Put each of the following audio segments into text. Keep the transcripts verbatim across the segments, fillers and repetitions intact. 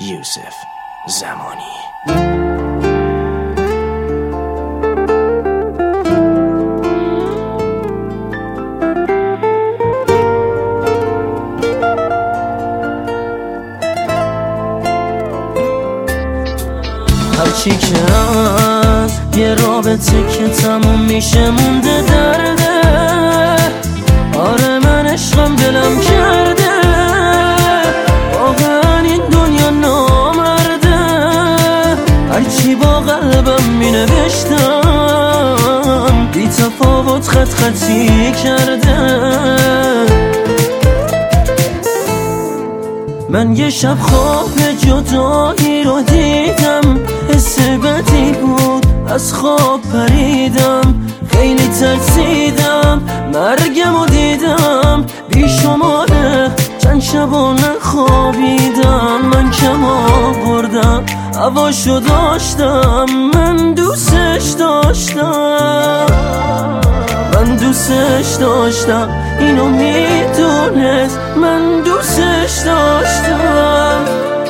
یوسف زمانی. هرچی که از یه رابطه که تموم میشه مونده درده. آره من عشقم دلم کرده، واقعا این دنیا نامرده. هرچی با قلبم می نوشتم بی تفاوت خط خطی کرده. من یه شب خواب جدایی رو دیدم، حس بدی بود از خواب پریدم. خیلی ترسیدم مرگم رو دیدم، بی شماره چند شبا نخوابیدم. من کم آوردم هواشو داشتم، من دوستش داشتم، من دوستش داشتم. اینو میدونست من دوستش داشتم.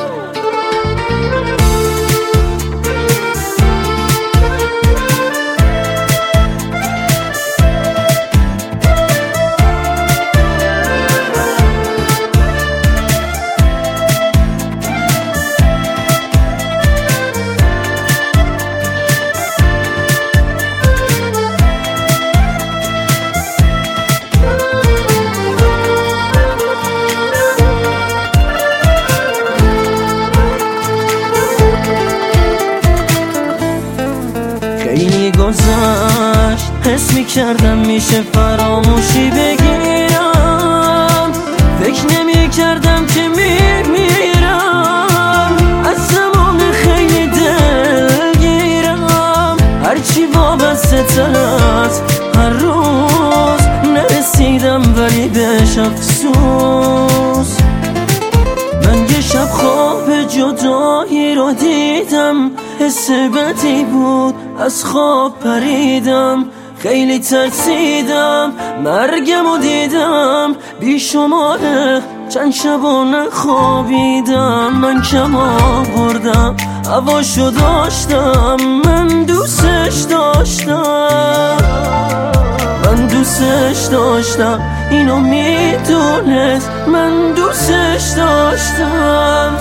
خیلی گذشت حس می کردم میشه فراموشی بگیرم، فکر نمی کردم که می میرم. از زمان خیلی دلگیرم، هرچی وابسته تر از هر روز نرسیدم ولی بهش افسوس. من یه شب خواب جدایی رو دیدم، حس بدی بود از خواب پریدم. خیلی ترسیدم مرگم رو دیدم، بی شماره چند شبا نخوابیدم. من کم آوردم هواشو داشتم، من دوستش داشتم، من دوستش داشتم. اینو میدونست من دوستش داشتم.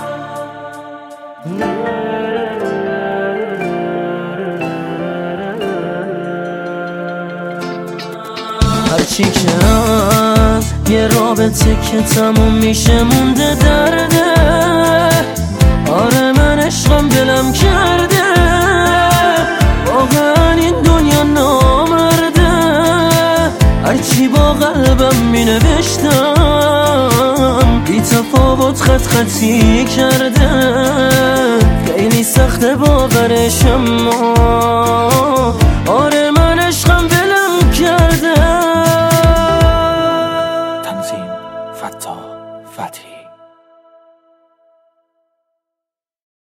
هرچی که از یه رابطه که تموم میشه مونده درده. آره من عشقم دلم کرده، واقعا این دنیا نامرده. هرچی با قلبم می نوشتم بی تفاوت خط خطی کرده. خیلی سخته باورش اما